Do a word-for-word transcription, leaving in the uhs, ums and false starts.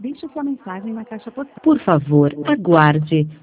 Deixe sua mensagem na caixa postal. Por favor, aguarde.